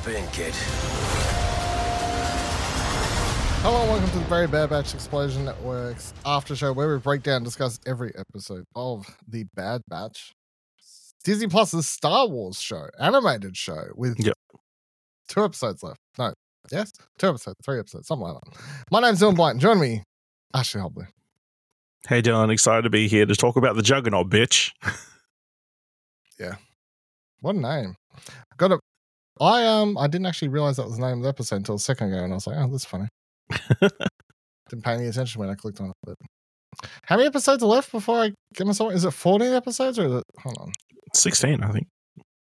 in, kid. Hello and welcome to the Very Bad Batch Explosion Network's after show where we break down and discuss every episode of the Bad Batch. Disney Plus's Star Wars show, animated show with 2 episodes left. No, yes? 2 episodes, 3 episodes, something like that. My name's Dylan Blight. Join me, Ashley Hobley. Hey Dylan, excited to be here to talk about the Juggernaut, bitch. Yeah. What a name. I didn't actually realize that was the name of the episode until a second ago, and I was like, oh, that's funny. Didn't pay any attention when I clicked on it. But how many episodes are left before I get myself? Is it 14 episodes or is it? Hold on. 16, I think.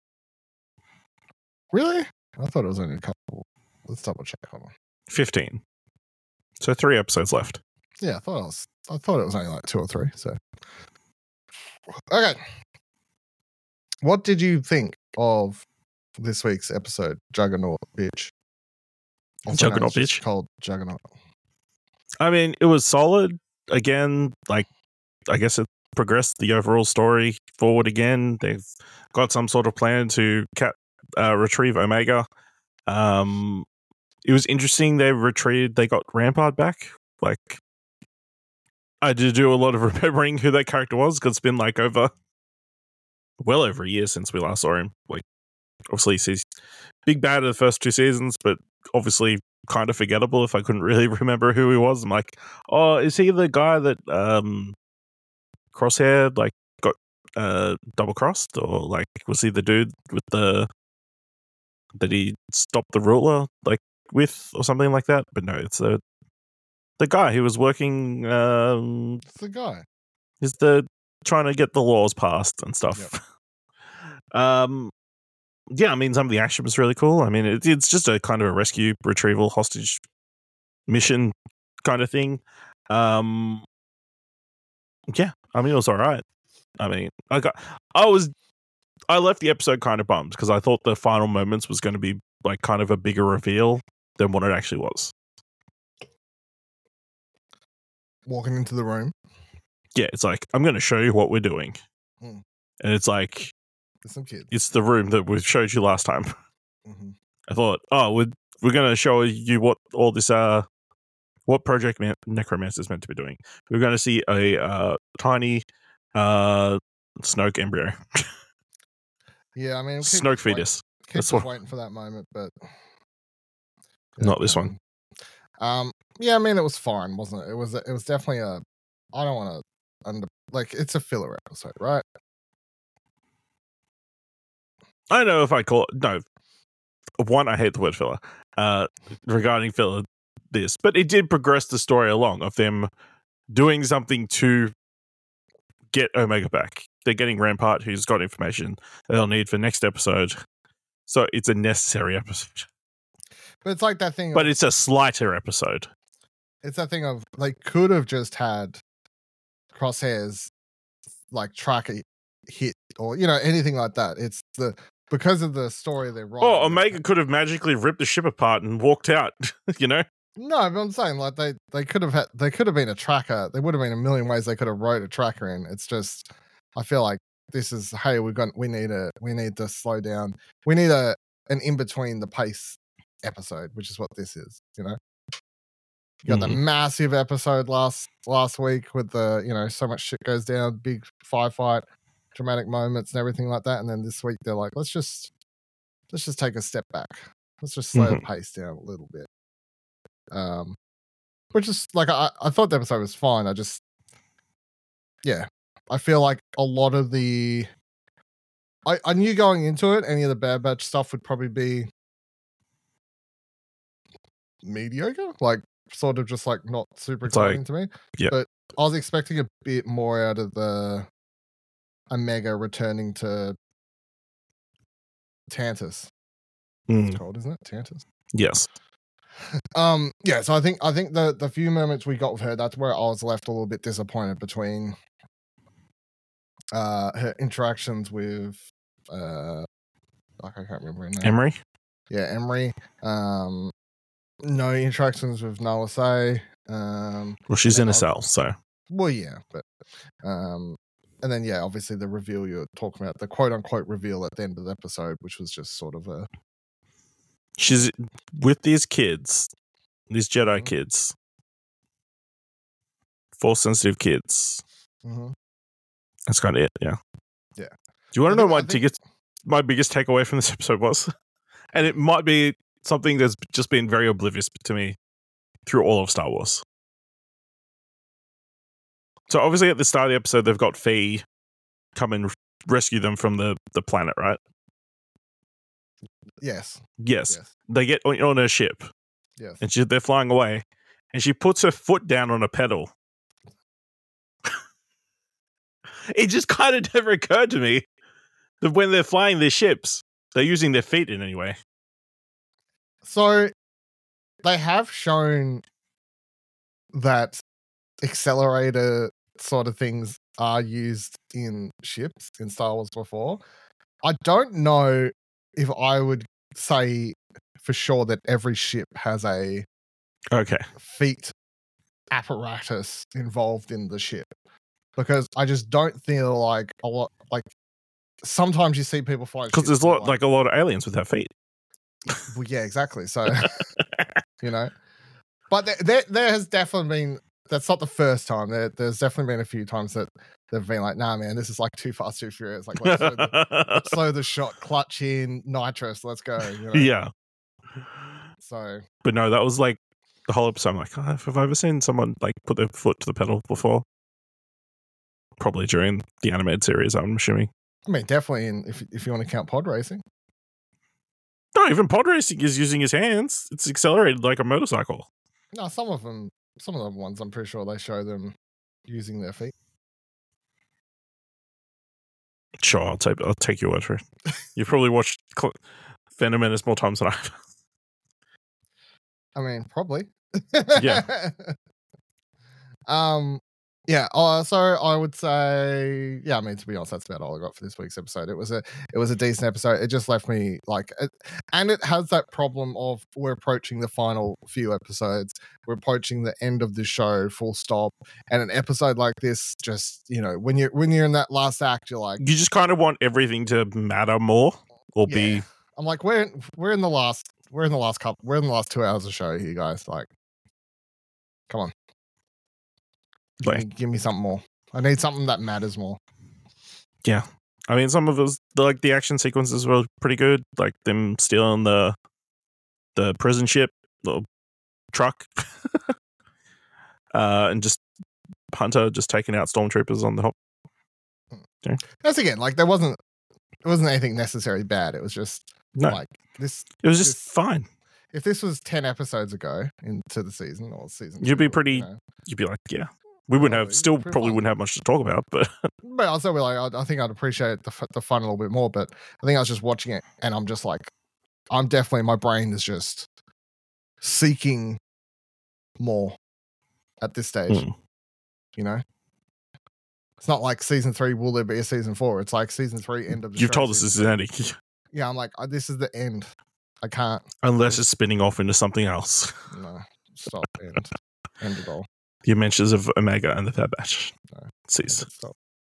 Really? I thought it was only a couple. Let's double check. Hold on. 15. So 3 episodes left. Yeah, I thought it was only like 2 or 3. So, okay. What did you think of this week's episode, Juggernaut Bitch? Juggernaut Bitch. Called Juggernaut. I mean, it was solid. Again, like, I guess it progressed the overall story forward again. They've got some sort of plan to retrieve Omega. It was interesting. They got Rampart back. Like, I did do a lot of remembering who that character was because it's been like well over a year since we last saw him. Like, obviously he's big bad of the first 2 seasons, but obviously kind of forgettable if I couldn't really remember who he was. I'm like, oh, is he the guy that Crosshair like got double crossed, or like was he the dude with that he stopped the ruler like with or something like that? But no, it's the guy who was working. It's the guy. Is the trying to get the laws passed and stuff. Yep. Yeah, I mean, some of the action was really cool. I mean, it's just a kind of a rescue, retrieval, hostage mission kind of thing. Yeah, I mean, it was all right. I mean, I left the episode kind of bummed because I thought the final moments was going to be like kind of a bigger reveal than what it actually was. Walking into the room. Yeah, it's like, I'm going to show you what we're doing. And it's like, some kids. It's the room that we showed you last time. Mm-hmm. I thought, oh, we're going to show you what all this, what Project Necromancer is meant to be doing. We're going to see a tiny Snoke embryo. Yeah, I mean, Snoke fetus. Keep waiting for that moment, but not this one. Yeah, I mean, it was fine, wasn't it? It was definitely I don't want to it's a filler episode, right? I don't know if I call it. No. One, I hate the word filler. Regarding filler, but it did progress the story along of them doing something to get Omega back. They're getting Rampart, who's got information they'll need for next episode. So it's a necessary episode. But it's like that thing. But it's a slighter episode. It's that thing of they could have just had Crosshairs like track a hit or anything like that. It's because of the story they're writing. Oh, Omega could have magically ripped the ship apart and walked out, No, but I'm saying like they could have been a tracker. There would have been a million ways they could have wrote a tracker in. It's just I feel like this is hey, we need to slow down. We need an in between the pace episode, which is what this is, You got the massive episode last week with the so much shit goes down, big firefight, dramatic moments and everything like that, and then this week they're like, let's just take a step back. Let's just slow the pace down a little bit. Which is like I thought the episode was fine. I feel like a lot of I knew going into it, any of the Bad Batch stuff would probably be mediocre, like sort of just like not super exciting to me. Yeah. But I was expecting a bit more out of the Omega returning to Tantus. It's called, isn't it? Tantus. Yes. Yeah, so I think the few moments we got with her, that's where I was left a little bit disappointed between her interactions with I can't remember her name. Emery? Yeah, Emery. No interactions with Nala Say. Well, she's in a cell, so. Well, yeah, but and then obviously the reveal you're talking about, the quote unquote reveal at the end of the episode, which was just sort of a She's with these kids, these Jedi Mhm. kids, force sensitive kids. Mhm. That's kind of it. Yeah. Yeah. Do you want I to know think- my biggest takeaway from this episode was? And it might be something that's just been very oblivious to me through all of Star Wars. So obviously at the start of the episode, they've got Fee come and rescue them from the planet, right? Yes. Yes. Yes. They get on her ship Yes. and they're flying away and she puts her foot down on a pedal. It just kind of never occurred to me that when they're flying their ships, they're using their feet in any way. So they have shown that accelerator sort of things are used in ships in Star Wars before. I don't know if I would say for sure that every ship has a Okay. feet apparatus involved in the ship, because I just don't feel like a lot. Like sometimes you see people flying Because ships there's a lot of aliens without feet. well, yeah, exactly. So you know, but there has definitely been. That's not the first time. There's definitely been a few times that they've been like, "Nah, man, this is like too fast, too furious. Like, let's slow the shot, clutch in, nitrous, let's go." You know? Yeah. So, But no, that was like the whole episode. I'm like, oh, have I ever seen someone like put their foot to the pedal before? Probably during the animated series, I'm assuming. I mean, definitely if you want to count pod racing. No, even pod racing is using his hands. It's accelerated like a motorcycle. No, some of the ones I'm pretty sure they show them using their feet. Sure, I'll take your word for it. You've probably watched Phantom Menace more times than I have. I mean, probably. Yeah. Yeah. So I would say, yeah. I mean, to be honest, that's about all I got for this week's episode. It was a decent episode. It just left me like, and it has that problem of we're approaching the final few episodes. We're approaching the end of the show, full stop. And an episode like this, just when you're in that last act, you're like, You just kind of want everything to matter more or be. I'm like, we're in the last 2 hours of show here, guys. Like, come on. Give me something more. I need something that matters more. Yeah. I mean, some of those, like the action sequences were pretty good. Like them stealing the prison ship, the truck, and just Hunter just taking out stormtroopers on the hop. Yeah. That's again, like it wasn't anything necessarily bad. It was just like this. It was just fine. If this was 10 episodes ago into the season or season, you'd be pretty. You'd be like, yeah. We wouldn't have, still probably wouldn't have much to talk about, but also be like, I think I'd appreciate the fun a little bit more. But I think I was just watching it, and I'm just like, my brain is just seeking more at this stage. You know, it's not like season 3. Will there be a season 4? It's like season 3 end of the show. You've told us this is ending. Yeah, I'm like, this is the end. I can't unless it's spinning off into something else. No, stop. End it all. The Adventures of Omega and the Bad Batch. No. Cease. Stop.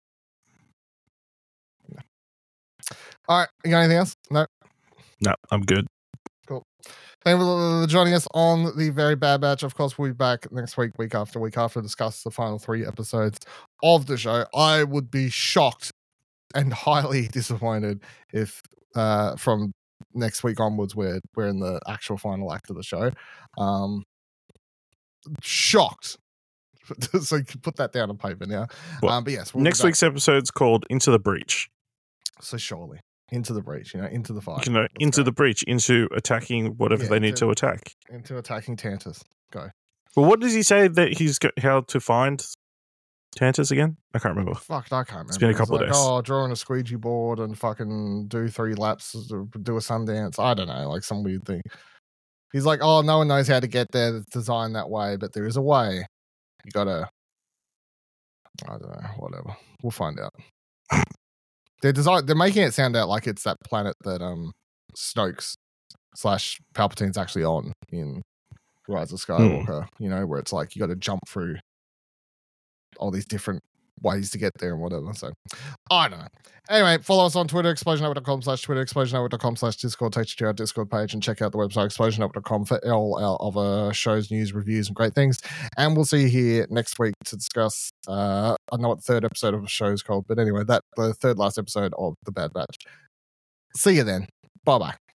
No. All right. You got anything else? No. No, I'm good. Cool. Thank you for joining us on the Very Bad Batch. Of course, we'll be back next week, week after, to discuss the final 3 episodes of the show. I would be shocked and highly disappointed if from next week onwards we're in the actual final act of the show. Shocked. So you can put that down on paper now. But yes, next week's episode's called Into the Breach. So surely into the breach, into the fight, into the breach, into attacking whatever they need to attack, into attacking Tantus. Go. Well, what does he say that he's got how to find Tantus again? I can't remember. Fuck, I can't remember. It's been a couple of days. Oh, draw on a squeegee board and fucking do 3 laps, do a sun dance. I don't know, like some weird thing. He's like, oh, no one knows how to get there. It's designed that way, but there is a way. You gotta, I don't know, whatever. We'll find out. They're making it sound out like it's that planet that Snoke's / Palpatine's actually on in Rise of Skywalker. Where it's like you got to jump through all these different ways to get there and whatever. So I don't know. Anyway, follow us on Twitter, explosionnetwork.com/Twitter, explosionnetwork.com/Discord. Take you to our Discord page and check out the website, explosionnetwork.com, for all our other shows, news, reviews, and great things. And we'll see you here next week to discuss, I don't know what the third episode of the show is called, but anyway, the third last episode of The Bad Batch. See you then. Bye-bye.